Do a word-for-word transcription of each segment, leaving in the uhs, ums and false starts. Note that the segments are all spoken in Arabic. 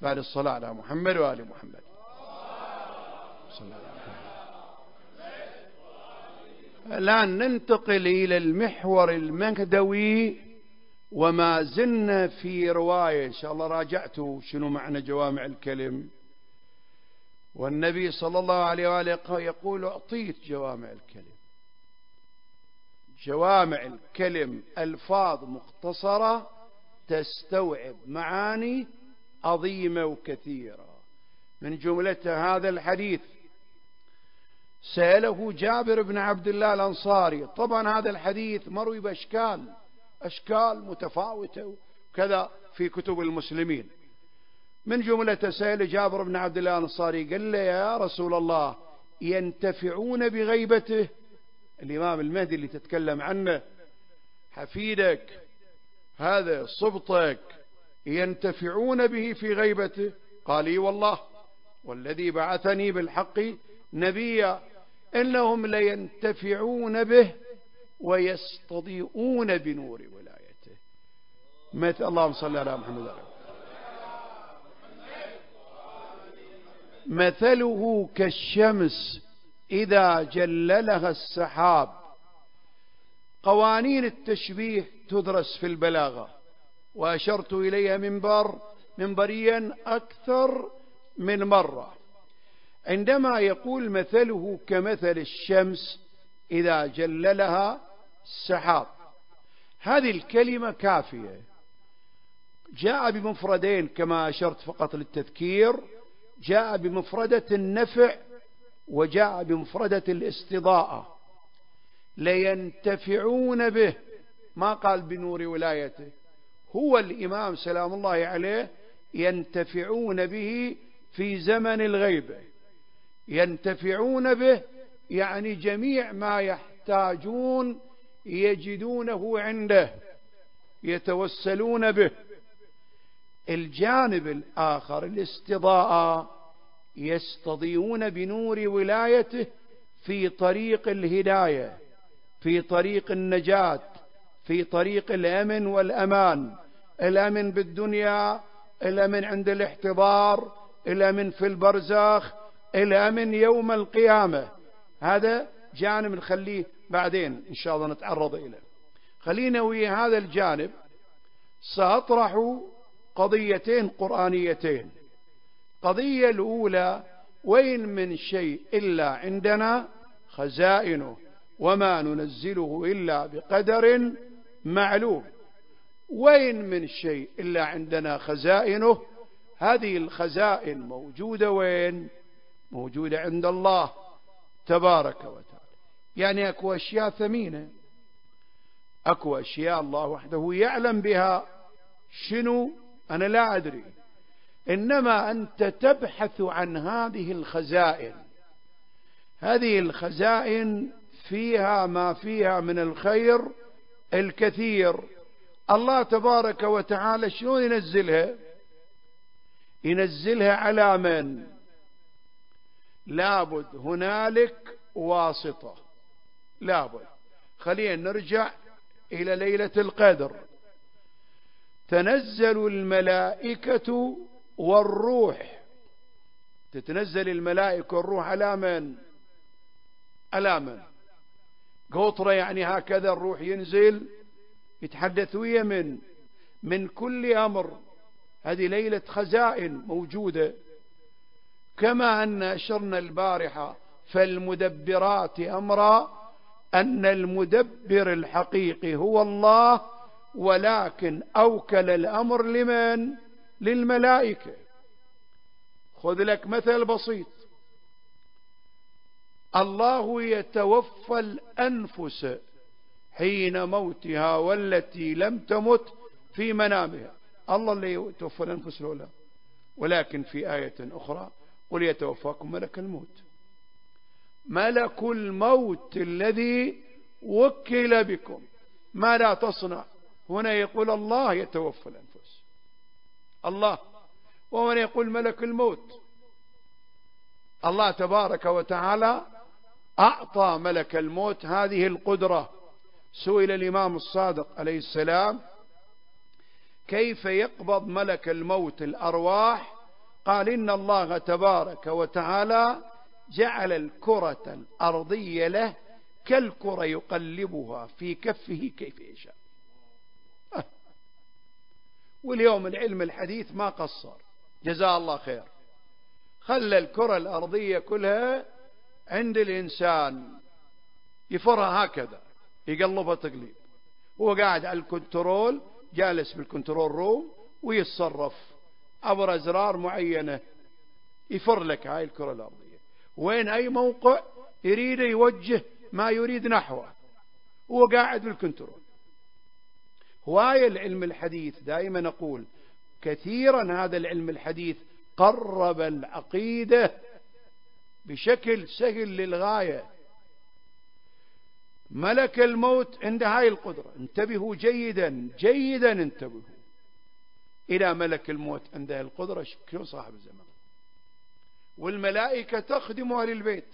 بعد الصلاة على محمد وآل محمد. صلى الله عليه وسلم. الآن ننتقل إلى المحور المهدوي، وما زلنا في رواية إن شاء الله راجعتوا شنو معنى جوامع الكلم، والنبي صلى الله عليه وآله يقول أعطيت جوامع الكلم. جوامع الكلم ألفاظ مختصرة تستوعب معاني عظيمة وكثيرة. من جملة هذا الحديث سأله جابر بن عبد الله الأنصاري، طبعا هذا الحديث مروي بأشكال أشكال متفاوتة وكذا في كتب المسلمين. من جملة سأل جابر بن عبد الله الأنصاري قال له يا رسول الله ينتفعون بغيبته؟ الإمام المهدي اللي تتكلم عنه حفيدك هذا صبتك ينتفعون به في غيبته؟ قال لي والله والذي بعثني بالحق نبيا إنهم لينتفعون به ويستضيئون بنور ولايته. مثل اللهم صل على محمد. مثله كالشمس إذا جللها السحاب. قوانين التشبيه تدرس في البلاغة، وأشرت إليها منبر منبريا أكثر من مرة. عندما يقول مثله كمثل الشمس إذا جللها السحاب، هذه الكلمة كافية. جاء بمفردين كما أشرت فقط للتذكير، جاء بمفردة النفع وجاء بمفردة الاستضاءة. لينتفعون به، ما قال بنور ولايته، هو الإمام سلام الله عليه ينتفعون به في زمن الغيبة. ينتفعون به يعني جميع ما يحتاجون يجدونه عنده، يتوسلون به. الجانب الآخر الاستضاءة، يستضيئون بنور ولايته في طريق الهداية، في طريق النجاة، في طريق الأمن والأمان. الأمن بالدنيا، الأمن عند الاحتضار، الأمن في البرزخ، الأمن يوم القيامة. هذا جانب نخليه بعدين إن شاء الله نتعرض إليه. خلينا ويا هذا الجانب سأطرح قضيتين قرآنيتين. قضية الأولى: وإن من شيء إلا عندنا خزائنه وما ننزله إلا بقدر معلوم. وإن من شيء إلا عندنا خزائنه، هذه الخزائن موجودة وين؟ موجودة عند الله تبارك وتعالى. يعني أكو أشياء ثمينة، أكو أشياء الله وحده يعلم بها، شنو أنا لا أدري، إنما أنت تبحث عن هذه الخزائن. هذه الخزائن فيها ما فيها من الخير الكثير. الله تبارك وتعالى شلون ينزلها؟ ينزلها على من؟ لابد هنالك واسطة، لابد. خلينا نرجع إلى ليلة القدر. تنزل الملائكة والروح، تتنزل الملائكة والروح على من؟ على من؟ قطرة يعني هكذا الروح ينزل يتحدث ويا من؟ من كل أمر. هذه ليلة خزائن موجودة. كما أن أشرنا البارحة فالمدبرات أمرا، أن المدبر الحقيقي هو الله، ولكن أوكل الأمر لمن؟ للملائكة. خذ لك مثل بسيط: الله يتوفى الأنفس حين موتها والتي لم تمت في منامها. الله اللي يتوفى الأنفس الأولى، ولكن في آية أخرى: قل يتوفاكم ملك الموت. ملك الموت الذي وكل بكم، ما لا تصنع. هنا يقول الله يتوفى الأنفس، الله، وهنا يقول ملك الموت. الله تبارك وتعالى أعطى ملك الموت هذه القدرة. سئل الإمام الصادق عليه السلام: كيف يقبض ملك الموت الأرواح قال إن الله تبارك وتعالى جعل الكرة الأرضية له كالكرة يقلبها في كفه كيف يشاء. أه. واليوم العلم الحديث ما قصر، جزاه الله خير، خلى الكرة الأرضية كلها عند الإنسان يفرها هكذا، يقلبها تقليب، هو قاعد على الكنترول، جالس بالكنترول روم ويتصرف عبر أزرار معينة، يفر لك هاي الكرة الأرضية وين أي موقع يريد يوجه ما يريد نحوه، هو قاعد بالكنترول. هواية العلم الحديث دائما نقول كثيرا هذا العلم الحديث قرب العقيدة بشكل سهل للغاية. ملك الموت عنده هاي القدرة، انتبهوا جيدا جيدا، انتبهوا إلى ملك الموت عنده القدرة شكله صاحب الزمان. والملائكة تخدم أهل البيت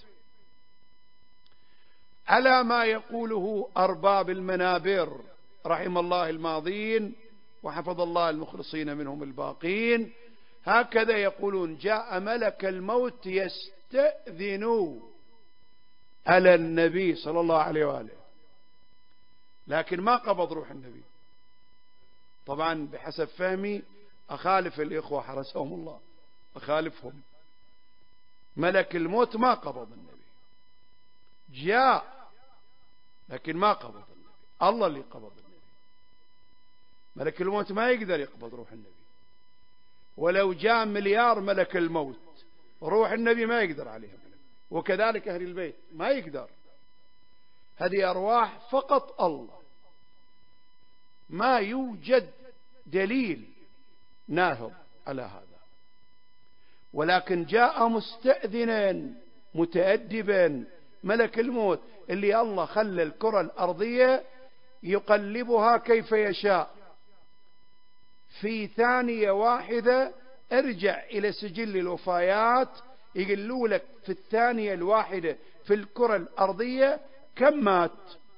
على ما يقوله أرباب المنابر رحم الله الماضين وحفظ الله المخلصين منهم الباقين، هكذا يقولون: جاء ملك الموت يستأذن على النبي صلى الله عليه وآله، لكن ما قبض روح النبي. طبعا بحسب فهمي أخالف الإخوة حرسهم الله، أخالفهم، ملك الموت ما قبض النبي، جاء لكن ما قبض النبي، الله اللي قبض النبي. ملك الموت ما يقدر يقبض روح النبي، ولو جاء مليار ملك الموت روح النبي ما يقدر عليها، وكذلك أهل البيت ما يقدر. هذه أرواح فقط الله، ما يوجد دليل ناهض على هذا. ولكن جاء مستأذنا متأدبا ملك الموت اللي الله خلى الكرة الأرضية يقلبها كيف يشاء في ثانية واحدة. ارجع إلى سجل الوفيات يقولوا لك في الثانية الواحدة في الكرة الأرضية كم مات.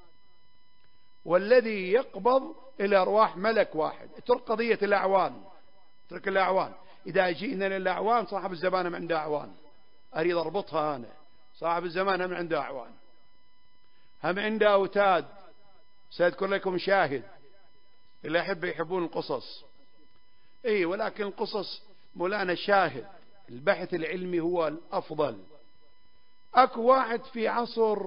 والذي يقبض إلى أرواح ملك واحد. اترك قضية الأعوان، اترك الأعوان. إذا جئنا للأعوان صاحب الزمان هم عنده أعوان، أريد أربطها أنا. صاحب الزمان هم عنده أعوان، هم عنده أوتاد. سأذكر لكم شاهد، اللي يحب يحبون القصص، إيه، ولكن القصص مولانا شاهد، البحث العلمي هو الأفضل. أكو واحد في عصر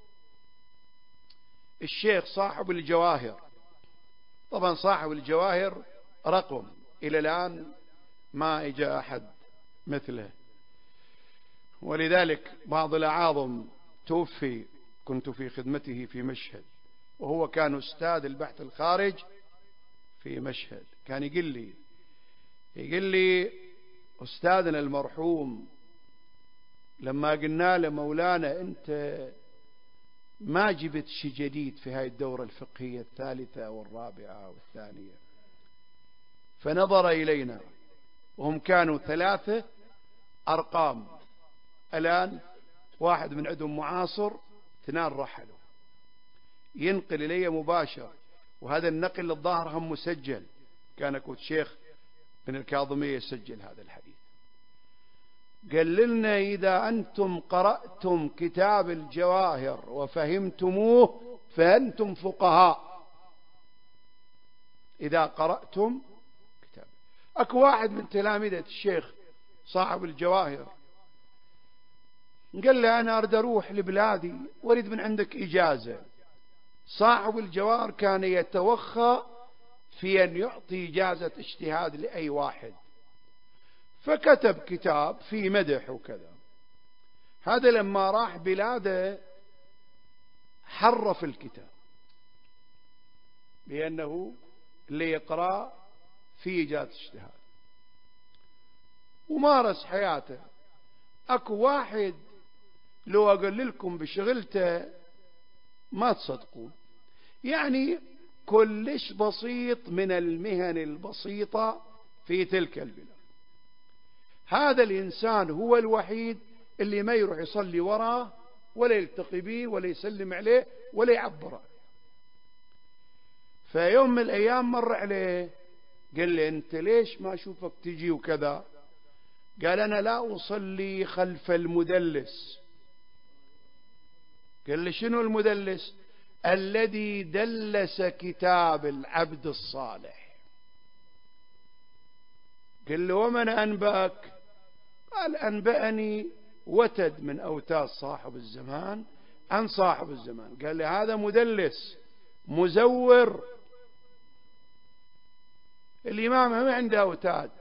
الشيخ صاحب الجواهر، طبعا صاحب الجواهر رقم إلى الآن ما إجا أحد مثله، ولذلك بعض الأعاظم توفي، كنت في خدمته في مشهد، وهو كان أستاذ البحث الخارج في مشهد. كان يقول لي يقول لي أستاذنا المرحوم لما قلنا له: مولانا أنت ما جبت شيء جديد في هاي الدورة الفقهية الثالثة والرابعة والثانية، فنظر إلينا، وهم كانوا ثلاثة أرقام، الآن واحد من عندهم معاصر، اثنان رحلوا، ينقل إلي مباشر، وهذا النقل للظاهر هم مسجل، كان كنت شيخ من الكاظمية يسجل هذا الحديث. قال لنا: إذا أنتم قرأتم كتاب الجواهر وفهمتموه فأنتم فقهاء. إذا قرأتم كتاب. أكو واحد من تلامذة الشيخ صاحب الجواهر قال له: أنا أريد أروح لبلادي وأريد من عندك إجازة. صاحب الجواهر كان يتوخى في أن يعطي إجازة اجتهاد لأي واحد، فكتب كتاب في مدح وكذا. هذا لما راح بلاده حرف الكتاب بأنه اللي يقرأ في إجازة اجتهاد، ومارس حياته. أكو واحد لو أقول لكم بشغلته ما تصدقون، يعني كلش بسيط من المهن البسيطة في تلك البلاد. هذا الإنسان هو الوحيد اللي ما يروح يصلي وراه ولا يلتقي به ولا يسلم عليه ولا يعبره. فيوم من الأيام مر عليه قال لي: أنت ليش ما أشوفك تجي وكذا؟ قال أنا لا أصلي خلف المدلس. قال لي شنو المدلس؟ الذي دلس كتاب العبد الصالح. قال له ومن أنبأك؟ قال أنبأني وتد من أوتاد صاحب الزمان عن صاحب الزمان. قال لي هذا مدلس مزور. الإمام ما عنده أوتاد،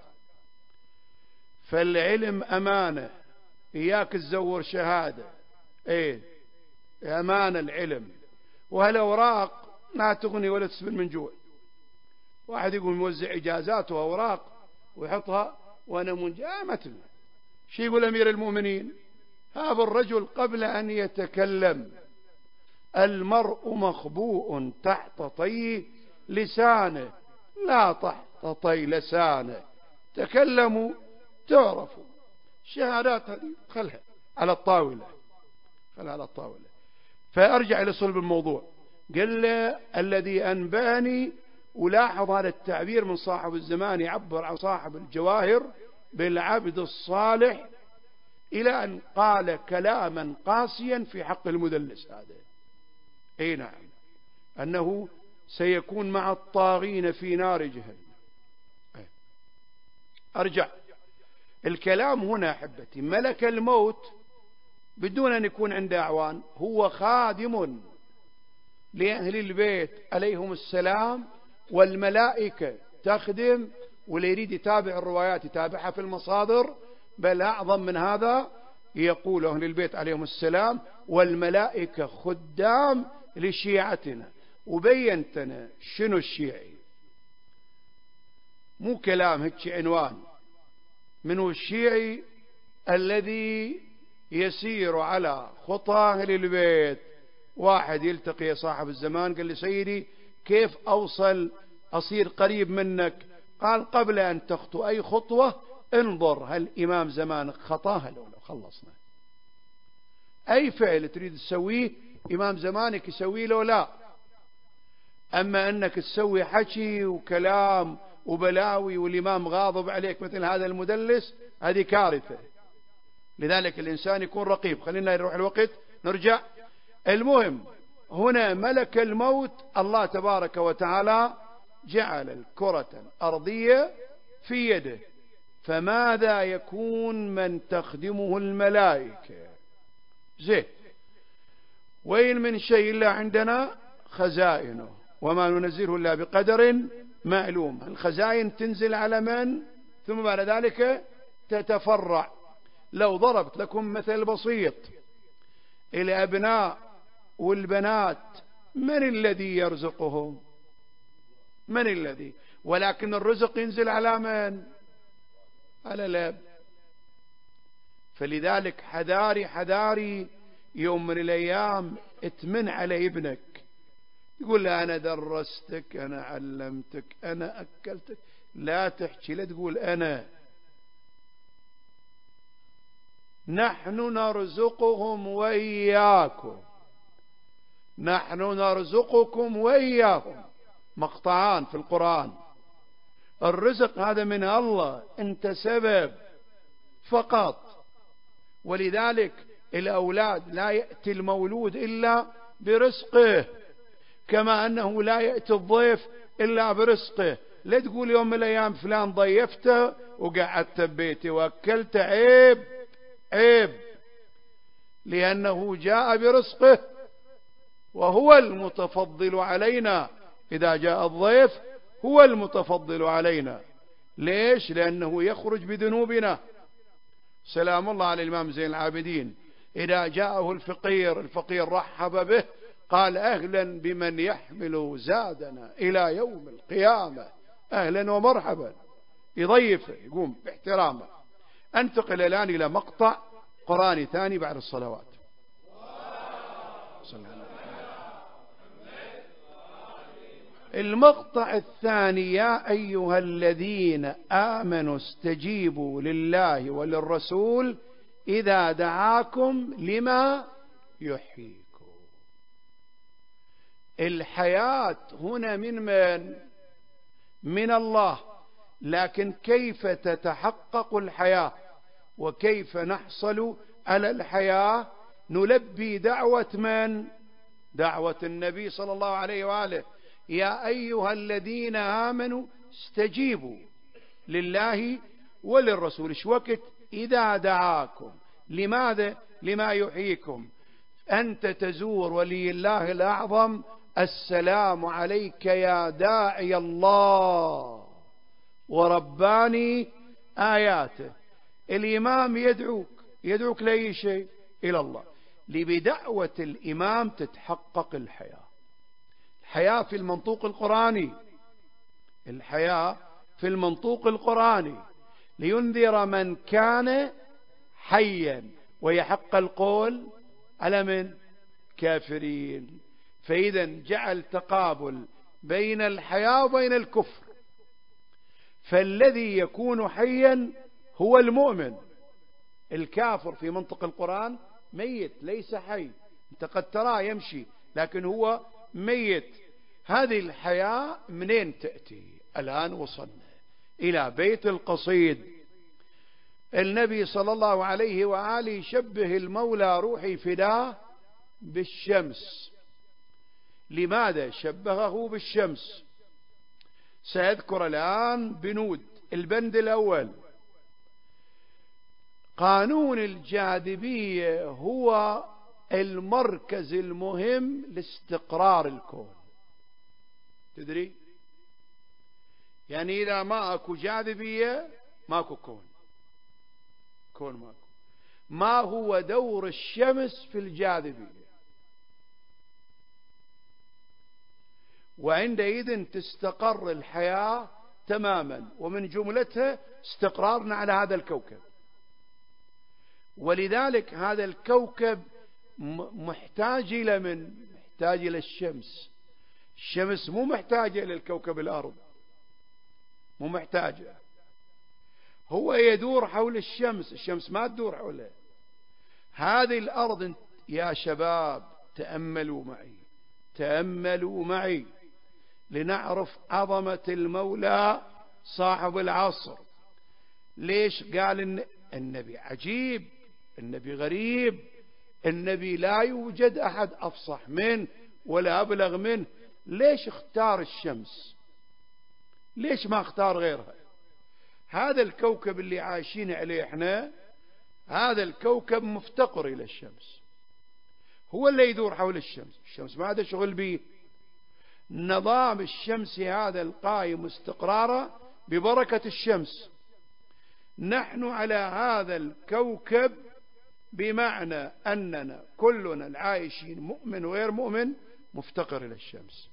فالعلم أمانة، إياك تزور شهادة. إيه أمانة العلم، وهالأوراق لا تغني ولا تسمن من جوع. واحد يقول موزع إجازات وأوراق ويحطها وأنا منجا مثل شي. يقول أمير المؤمنين هذا الرجل قبل أن يتكلم المرء مخبوء تحت طي لسانه لا تحت طي لسانه، تكلموا تعرفوا. الشهادات هذه خلها على الطاولة، خلها على الطاولة. فأرجع إلى صلب الموضوع. قال له الذي أنباني، ولاحظ هذا التعبير من صاحب الزمان، يعبر عن صاحب الجواهر بالعبد الصالح، إلى أن قال كلاما قاسيا في حق المدلس هذا. أي نعم، أنه سيكون مع الطاغين في نار جهنم. أرجع الكلام هنا أحبتي، ملك الموت بدون أن يكون عنده أعوان هو خادم لأهل البيت عليهم السلام، والملائكة تخدم. واللي يريد يتابع الروايات يتابعها في المصادر، بل أعظم من هذا يقول أهل البيت عليهم السلام والملائكة خدام لشيعتنا. وبينتنا شنو الشيعي، مو كلام هيك عنوان. منه الشيعي؟ الذي يسير على خطى أهل البيت. واحد يلتقي صاحب الزمان قال لي سيدي كيف أوصل أصير قريب منك؟ قال قبل أن تخطو أي خطوة انظر هل إمام زمانك خطاها لو لو خلصنا. أي فعل تريد تسويه إمام زمانك يسويه لو لا. أما أنك تسوي حكي وكلام وبلاوي والإمام غاضب عليك مثل هذا المدلس، هذه كارثة. لذلك الإنسان يكون رقيب. خلينا نروح الوقت نرجع. المهم هنا ملك الموت الله تبارك وتعالى جعل الكرة الأرضية في يده، فماذا يكون من تخدمه الملائكة؟ زين، وين من شيء إلا عندنا خزائنه وما ننزله إلا بقدر معلوم. الخزائن تنزل على من؟ ثم بعد ذلك تتفرع. لو ضربت لكم مثل بسيط، الأبناء والبنات من الذي يرزقهم؟ من الذي؟ ولكن الرزق ينزل على من؟ على الأب. فلذلك حذاري حذاري يوم من الأيام اتمن على ابنك، يقول له أنا درستك، أنا علمتك، أنا أكلتك. لا تحكي، لا تقول أنا. نحن نرزقهم وإياكم، نحن نرزقكم وإياهم. مقطعان في القرآن. الرزق هذا من الله، أنت سبب فقط. ولذلك الأولاد لا يأتي المولود إلا برزقه، كما أنه لا يأتي الضيف إلا برزقه. لا تقول يوم من الأيام فلان ضيفته وقعدت ببيتي وأكلته. عيب عيب، لأنه جاء برزقه، وهو المتفضل علينا. إذا جاء الضيف هو المتفضل علينا. ليش؟ لأنه يخرج بذنوبنا. سلام الله على الإمام زين العابدين، إذا جاءه الفقير الفقير رحب به، قال أهلا بمن يحمل زادنا إلى يوم القيامة، أهلا ومرحبا، يضيفه، يقوم باحترامه. أنتقل الآن إلى مقطع قرآني ثاني بعد الصلوات. المقطع الثاني: يا أيها الذين آمنوا استجيبوا لله وللرسول إذا دعاكم لما يحييكم. الحياة هنا من من؟ من الله. لكن كيف تتحقق الحياة؟ وكيف نحصل على الحياة؟ نلبي دعوة من؟ دعوة النبي صلى الله عليه وآله: يا أيها الذين آمنوا استجيبوا لله وللرسول. ايش وقت؟ إذا دعاكم. لماذا؟ لما يحييكم. أنت تزور ولي الله الأعظم: السلام عليك يا داعي الله ورباني آياته. الإمام يدعوك، يدعوك لأي شيء؟ إلى الله. لبدعوة الإمام تتحقق الحياة. الحياة في المنطوق القرآني، الحياة في المنطوق القرآني: لينذر من كان حيا ويحق القول على من؟ كافرين. فإذا جعل تقابل بين الحياة وبين الكفر. فالذي يكون حيا هو المؤمن. الكافر في منطق القرآن ميت، ليس حي. انت قد تراه يمشي لكن هو ميت. هذه الحياة منين تأتي؟ الآن وصلنا إلى بيت القصيد. النبي صلى الله عليه وآله شبه المولى روحي فداه بالشمس. لماذا شبهه بالشمس؟ سأذكر الآن بنود. البند الأول: قانون الجاذبية هو المركز المهم لاستقرار الكون. تدري؟ يعني إذا ما أكو جاذبية ماكو كون. كون ماكو. ما هو دور الشمس في الجاذبية؟ وعندئذ تستقر الحياة تماما، ومن جملتها استقرارنا على هذا الكوكب. ولذلك هذا الكوكب محتاج إلى من؟ محتاج إلى الشمس. الشمس مو محتاجة إلى الكوكب الأرض، مو محتاجة. هو يدور حول الشمس، الشمس ما تدور حوله. هذه الأرض يا شباب تأملوا معي، تأملوا معي لنعرف عظمة المولى صاحب العصر. ليش قال إن النبي عجيب، النبي غريب، النبي لا يوجد أحد أفصح منه ولا أبلغ منه؟ ليش اختار الشمس؟ ليش ما اختار غيرها؟ هذا الكوكب اللي عايشين عليه احنا، هذا الكوكب مفتقر إلى الشمس. هو اللي يدور حول الشمس، الشمس ما هذا شغل به. نظام الشمس هذا القائم استقراره ببركة الشمس. نحن على هذا الكوكب بمعنى أننا كلنا العايشين مؤمن وغير مؤمن مفتقر إلى الشمس.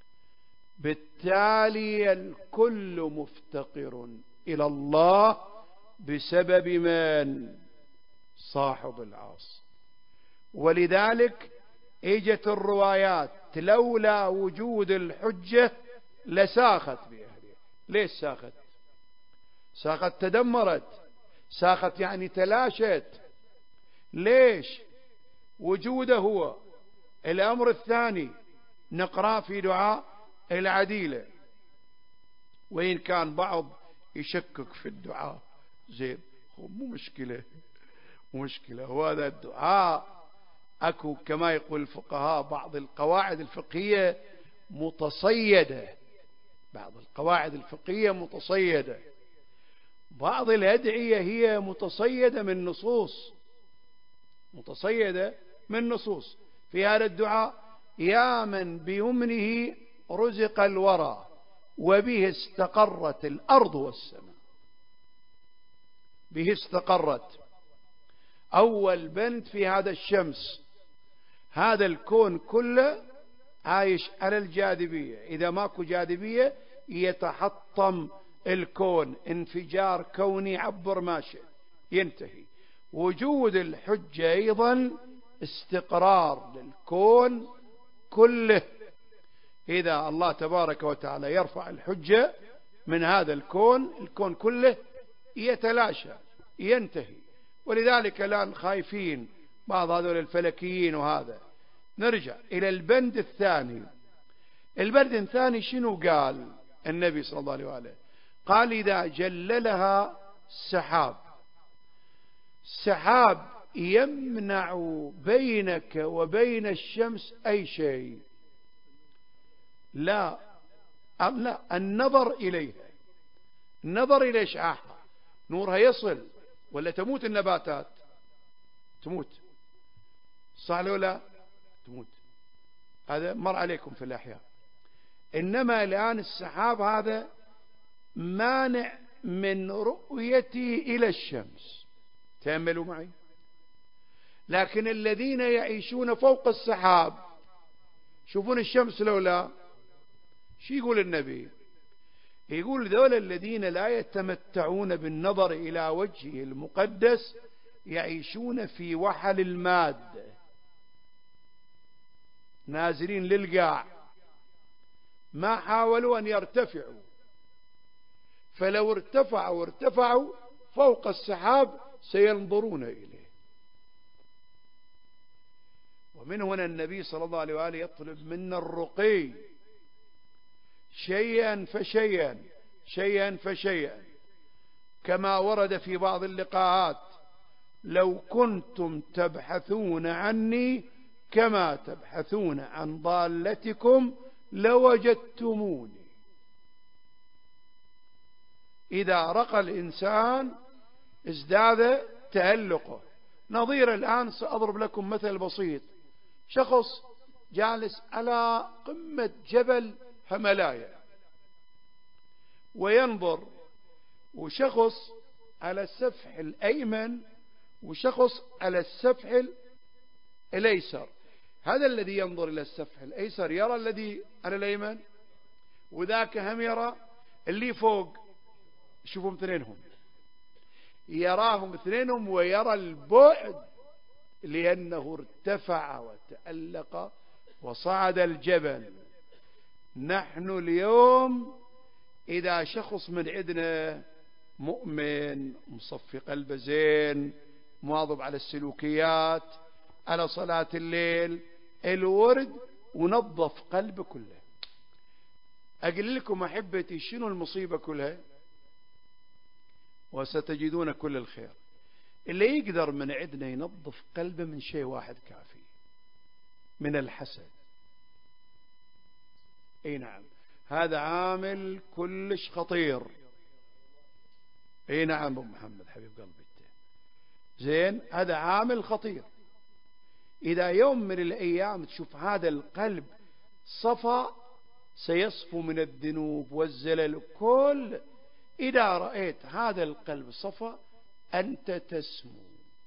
بالتالي الكل مفتقر إلى الله بسبب من؟ صاحب العصر. ولذلك اجت الروايات: لولا وجود الحجة لساخت بأهلها. ليش ساخت؟ ساخت تدمرت، ساخت يعني تلاشت. ليش؟ وجوده هو. الأمر الثاني نقرأ في دعاء العديلة، وإن كان بعض يشكك في الدعاء، زين مو مشكلة، مو مشكلة. وهذا الدعاء أكو كما يقول الفقهاء بعض القواعد الفقهية متصيدة، بعض القواعد الفقهية متصيدة، بعض الأدعية هي متصيدة من نصوص، متصيدة من نصوص. في هذا الدعاء: يا من بيمنه رزق الورى وبه استقرت الأرض والسماء. به استقرت. أول بند في هذا الشمس. هذا الكون كله عايش على الجاذبية. إذا ماكو جاذبية يتحطم الكون، انفجار كوني عبر ما شئ ينتهي. وجود الحجة أيضا استقرار للكون كله. إذا الله تبارك وتعالى يرفع الحجة من هذا الكون، الكون كله يتلاشى ينتهي. ولذلك الآن خايفين بعض هذول الفلكيين. وهذا نرجع إلى البند الثاني. البند الثاني شنو قال النبي صلى الله عليه وآله؟ قال: إذا جللها سحاب. سحاب يمنع بينك وبين الشمس أي شيء؟ لا لا، النظر إليها، النظر إلى إشعاعها، نورها يصل ولا تموت النباتات؟ تموت، صح ولا تموت؟ هذا مر عليكم في الأحياء. إنما الآن السحاب هذا مانع من رؤيته إلى الشمس، تأملوا معي. لكن الذين يعيشون فوق السحاب شوفون الشمس لولا. شو يقول النبي؟ يقول ذولا الذين لا يتمتعون بالنظر إلى وجهه المقدس يعيشون في وحل المادة، نازلين للقاع، ما حاولوا أن يرتفعوا، فلو ارتفعوا ارتفعوا فوق السحاب سينظرون إليه. ومن هنا النبي صلى الله عليه وآله يطلب منا الرقي شيئا فشيئا شيئا فشيئا، كما ورد في بعض اللقاءات: لو كنتم تبحثون عني كما تبحثون عن ضالتكم لوجدتموني. إذا رقى الإنسان ازداد تألقه. نظير الآن سأضرب لكم مثل بسيط: شخص جالس على قمة جبل هملايا وينظر، وشخص على السفح الأيمن وشخص على السفح الأيسر. هذا الذي ينظر إلى السفح الأيسر يرى الذي على الأيمن، وذاك هم يرى اللي فوق. شوفهم اثنينهم، يراهم اثنينهم ويرى البعد، لأنه ارتفع وتألق وصعد الجبل. نحن اليوم إذا شخص من عندنا مؤمن مصفي قلبه زين، مواظب على السلوكيات، على صلاة الليل، الورد، ونظف قلبه كله. أقول لكم أحبتي شنو المصيبة كلها؟ وستجدون كل الخير. اللي يقدر من عندنا ينظف قلبه من شيء واحد كافي: من الحسد. اي نعم، هذا عامل كلش خطير. اي نعم ابو محمد حبيب قلبي، زين، هذا عامل خطير. اذا يوم من الايام تشوف هذا القلب صفى، سيصفو من الذنوب والزلل كل. اذا رأيت هذا القلب صفى انت تسمو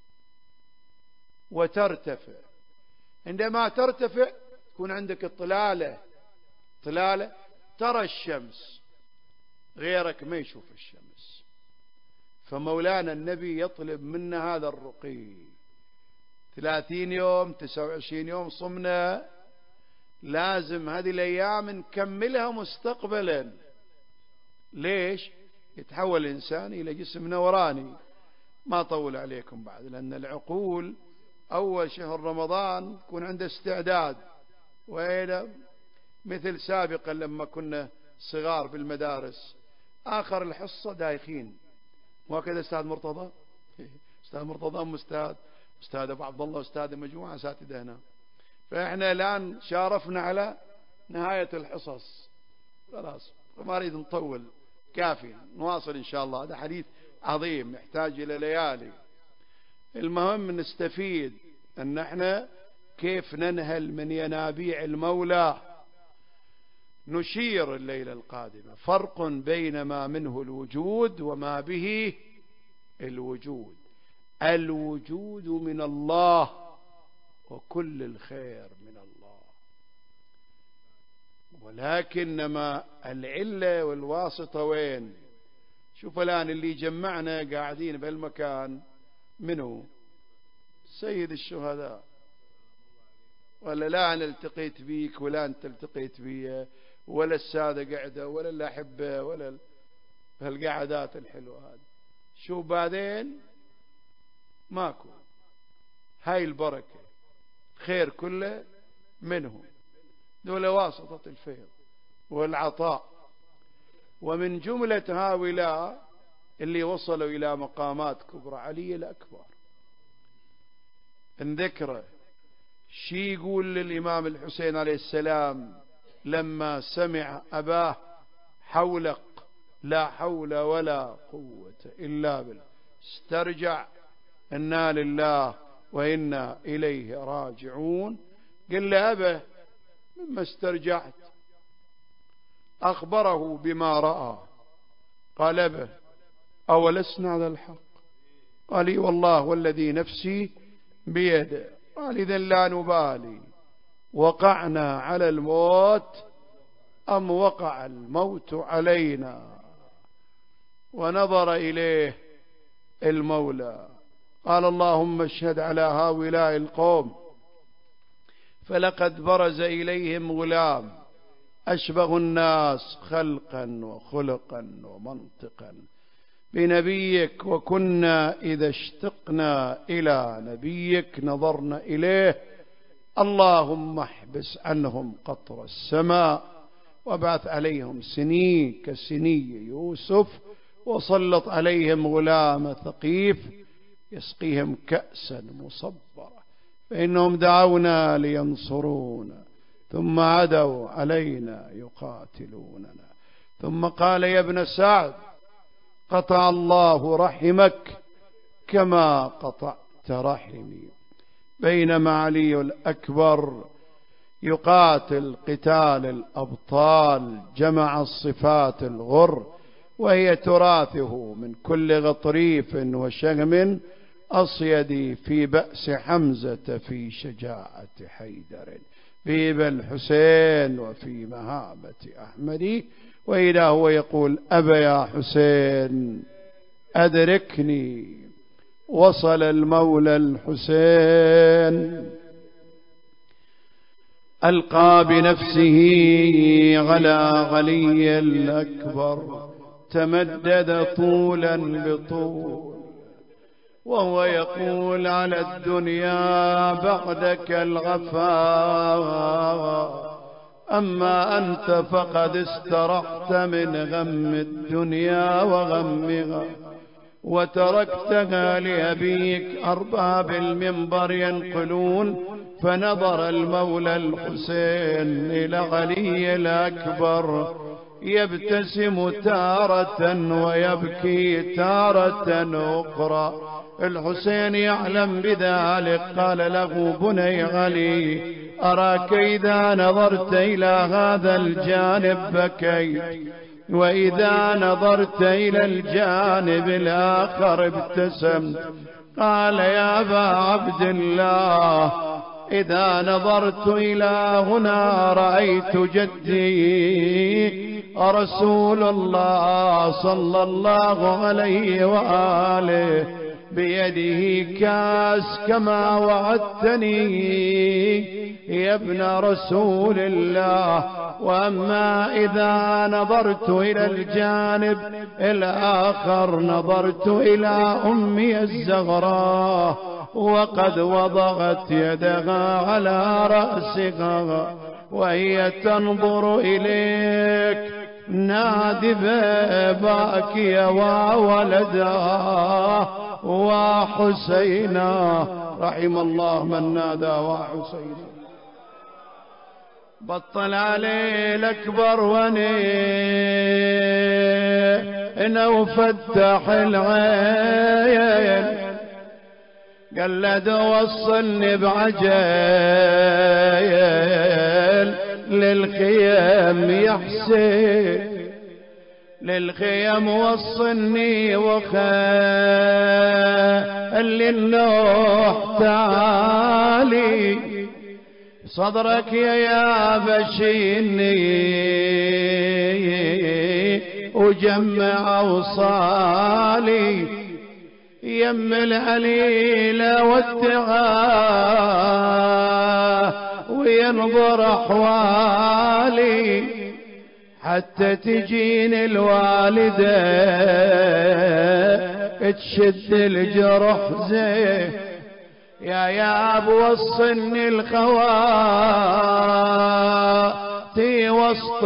وترتفع. عندما ترتفع تكون عندك اطلالة، طلالة ترى الشمس، غيرك ما يشوف الشمس. فمولانا النبي يطلب منا هذا الرقي. ثلاثين يوم تسعة وعشرين يوم صمنا، لازم هذه الأيام نكملها مستقبلا. ليش؟ يتحول الإنسان إلى جسم نوراني. ما طول عليكم بعد، لأن العقول أول شهر رمضان يكون عنده استعداد، وإلى مثل سابقا لما كنا صغار بالمدارس آخر الحصة دايخين. وهكذا أستاذ مرتضى، أستاذ مرتضى مستاذ، أستاذ أبو عبد الله، أستاذ مجموعة أساتذة هنا. فإحنا الآن شارفنا على نهاية الحصص، خلاص ما أريد نطول، كافي نواصل إن شاء الله. هذا حديث عظيم يحتاج إلى ليالي. المهم نستفيد أن احنا كيف ننهل من ينابيع المولى. نشير الليلة القادمة فرق بين ما منه الوجود وما به الوجود. الوجود من الله وكل الخير من الله، ولكنما العلة والواسطة وين؟ شوف الآن اللي جمعنا قاعدين بهالمكان منه سيد الشهداء، ولا لا أنا التقيت بيك ولا أنت التقيت بي، ولا السادة قعدة، ولا الأحبة، ولا هالقعدات الحلوة هذه. شو بعدين؟ ماكو. هاي البركة خير كله منهم، دول واسطة الفيض والعطاء. ومن جملة هؤلاء اللي وصلوا إلى مقامات كبرى علي الأكبر نذكره شي يقول للإمام الحسين عليه السلام لما سمع أباه حولق لا حول ولا قوة إلا بالله، استرجع إنا لله وإنا إليه راجعون. قل له أبا مما استرجعت؟ أخبره بما رأى. قال أبا أولسنا على الحق؟ قال لي والله والذي نفسي بيده. قال إذن لا نبالي وقعنا على الموت أم وقع الموت علينا. ونظر إليه المولى قال اللهم اشهد على هؤلاء القوم فلقد برز إليهم غلام أشبه الناس خلقا وخلقا ومنطقا بنبيك، وكنا إذا اشتقنا إلى نبيك نظرنا إليه. اللهم احبس عنهم قطر السماء وابعث عليهم سنين كسني يوسف، وسلط عليهم غلام ثقيف يسقيهم كأسا مصبرة، فإنهم دعونا لينصرونا ثم عدوا علينا يقاتلوننا. ثم قال يا ابن سعد قطع الله رحمك كما قطعت رحمي. بينما علي الأكبر يقاتل قتال الأبطال جمع الصفات الغر، وهي تراثه من كل غطريف وشهم أصيدي في بأس حمزة في شجاعة حيدر في ابن الحسين وفي مهابة أحمد. وإذا هو يقول أبا يا حسين أدركني وصل المولى الحسين ألقى بنفسه على علي الأكبر تمدد طولا بطول، وهو يقول على الدنيا بعدك الغفاء، أما أنت فقد استرحت من غم الدنيا وغمها وتركتها لأبيك. أرباب المنبر ينقلون فنظر المولى الحسين إلى علي الأكبر يبتسم تارة ويبكي تارة أخرى. الحسين يعلم بذلك قال له بني علي أراك إذا نظرت إلى هذا الجانب بكيت، وإذا نظرت إلى الجانب الآخر ابتسمت. قال يا أبا عبد الله إذا نظرت إلى هنا رأيت جدي رسول الله صلى الله عليه وآله بيده كاس كما وعدتني يا ابن رسول الله. وأما إذا نظرت إلى الجانب الآخر نظرت إلى أمي الزغراء وقد وضعت يدها على رأسها وهي تنظر إليك نادبة باكية وولدها وحسينا. رحم الله من نادى وحسينا. بطل عليه الأكبر ونينا وفتح العين قلد وصلني بعجل للخيام يا حسين للخيام وصلني وخلي النوح تعالي صدرك يا بشيني وجمع وصالي يم العليلة والتغاه وينظر أحوالي حتى تجيني الوالدة تشد الجرح زي يا يا ابو وصلني الخواتي وسط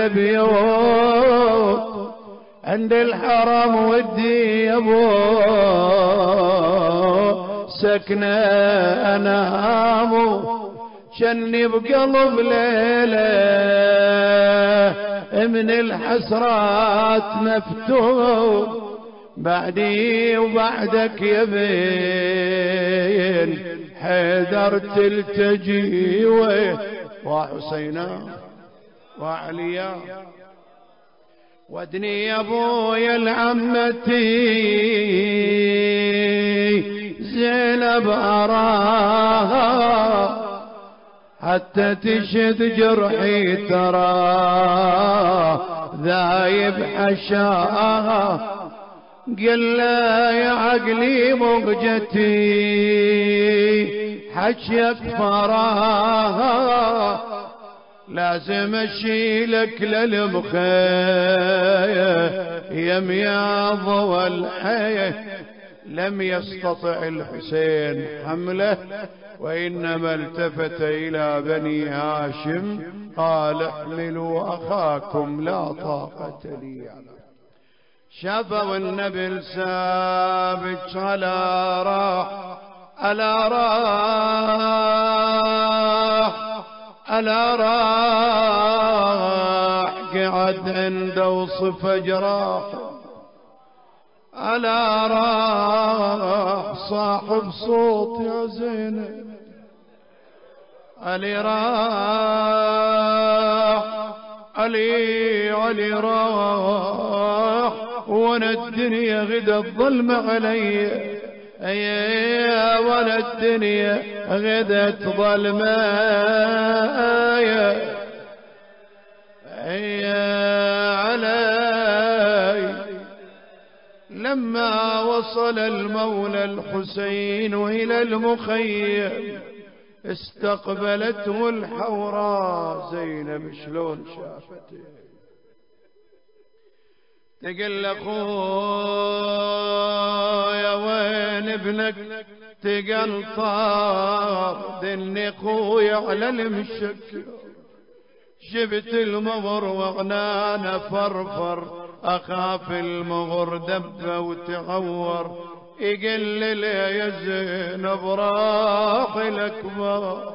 البيوت عند الحرم ودي ابو سكنة أنام شني بقلب ليلة من الحسرات مفتوح بعدي وبعدك يبين حيدر تلتجي وحسينا وعليا ودني يا ابويا العمتي زينب اراها حتى تشد جرحي ترى ذايب حشاها قل لا يا عقلي مغجتي حشيك فراها لازم اشيلك للمخيم يا مياض والحيه لم يستطع الحسين حمله وإنما التفت إلى بني هاشم قال احملوا أخاكم لا طاقة لي. شافوا النبي ثابت على راح على راح على راح قعد عنده وصف جراح على راح صاحب صوت يا زينب علي راح علي علي راح وانا الدنيا غدا الظلم علي يا وانا الدنيا غدا ظلم يا علي. لما وصل المولى الحسين إلى المخيم استقبلته الحوراء زينب شلون شافته تقل اخويا وين ابنك تقل طار دني اخويا على المشك جبت المغر وغنانا فرفر اخاف المغر دب وتعور يقل لي يا زينب راح الاكبر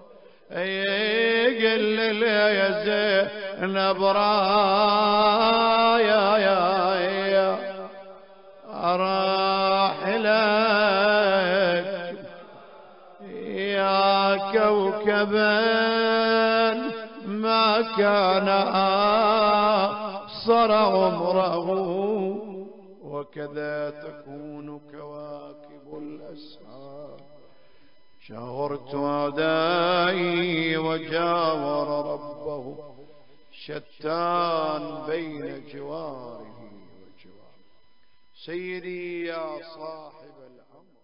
يقل لي يا زينب راح يا يا يا راح لك يا كوكبا ما كان أقصر عمره وكذا تكون كواكب الأسحار. شاورت أعدائي وجاور ربه شتان بين جواره وجواره. سيدي يا صاحب الأمر